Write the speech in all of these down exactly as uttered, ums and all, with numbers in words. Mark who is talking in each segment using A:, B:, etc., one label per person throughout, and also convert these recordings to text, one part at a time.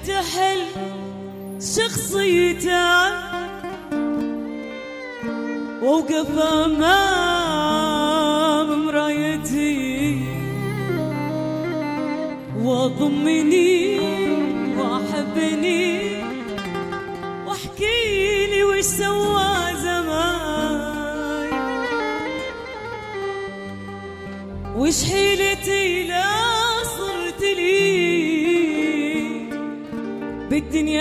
A: انت حل شخصيته ووقف امام مرايتي وضمني واحبني واحكي لي وش سوى زمان، وش حيلتي لا صرت لي بالدنيا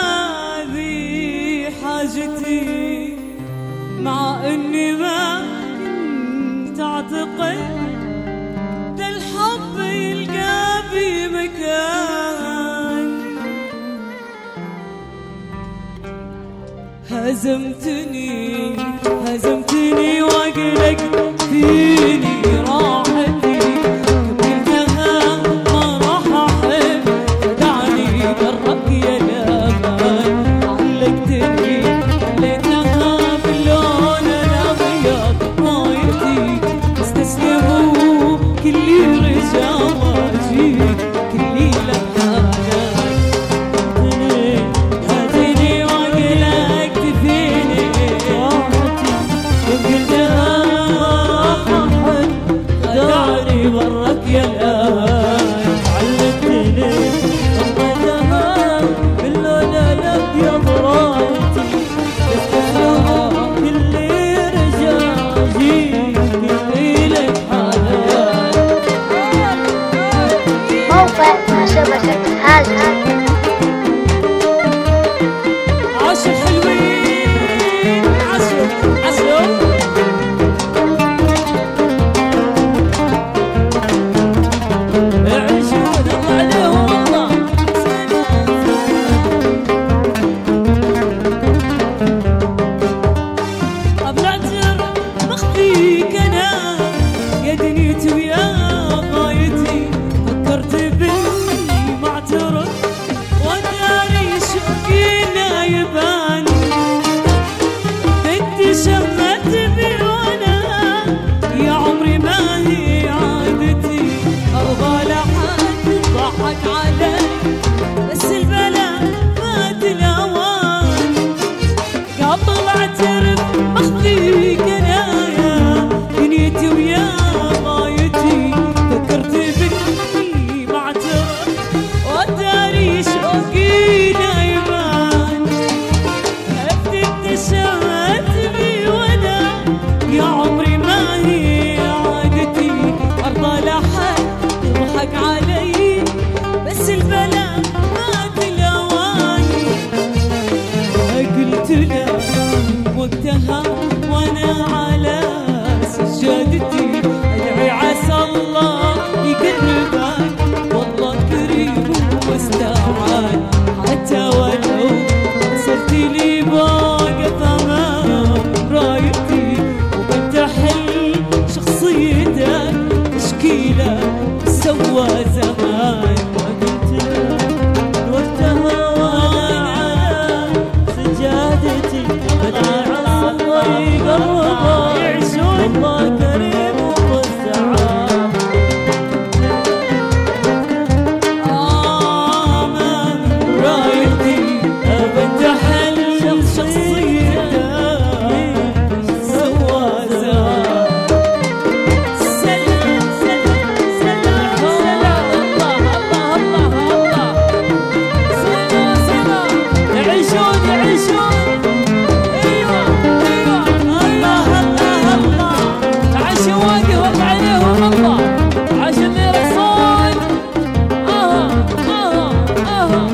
A: هذه حاجتي، مع اني ما كنت اعتقد ده الحب يلقى بي مكان. هزمتني هزمتني واقلقت فيني راحتي، قبلتها ما راح احب فدعني برك يا الامان. علقتني خليتها باللون الابيض رايتي، استسلموا كل رجاواتي كل لمحانات. هاتني واقلقت فيني راحتي، قبلتها خدعني برك يا الآن. علقتني خطيتها باللون الأبيض رايتي، استسلموا كل رجاجي كل لك حالات.
B: موقع شبكة هاجر.
A: عاشوا حلوين عاشوا عاشوا عيشون الله عليهم الله. أبلعتر مخفيك أنا يا دنيتي ويا غايتي، فكرت بإني ما اعترف وداري شوقي لا يبان. بدي شمت بي وانا يا عمري ما هي عادتي ارضى لحد ضحك علي، بس البلا فات الاوان. قبل اعترف مخفيك انا يا دنيتي ويا غايتي، فكرت باني ما اعترف وداري شوقي لا يبان. بدي شمت بي وانا يا عمري ما هي عادتي ارضى لحد يضحك علي، بس البلا فات الاوان. قلت له وقتها وانا على سجادتي ادعي عسى الله يقربك، والله كريم واستعان. حتى ولو صرت لي واقف امام رايتي وبنتحل شخصيتك تشكيله سوى زمان. وقلت له وقتها وانا على سجادتي ادعي عسى الله يقربك، يعيشون الله كريم واستعان. آمام رايتي أبنتحل شخصيتك سوى زمان. سلام سلام سلام سلام الله الله الله الله. سلام سلام يعيشون يعيشون ايوه ايوه الله الله الله. عاشوا واقف وقع عليهم الله، عاشوا اللي يرقصون اها اها اها.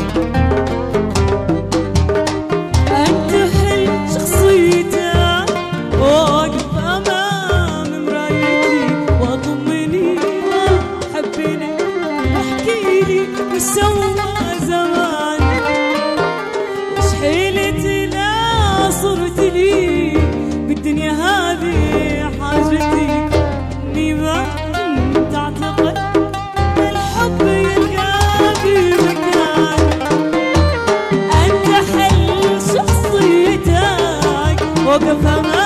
A: انت حل شخصيته واقف امام مرايتي وضمني حبني احكي لي وش سوى زمان، وش حيلتي لا صرت لي بالدنيا هذه حاجتي، اني ما كنت اعتقد الحب يلقى بي مكان. انت حل شخصيتك وقف امام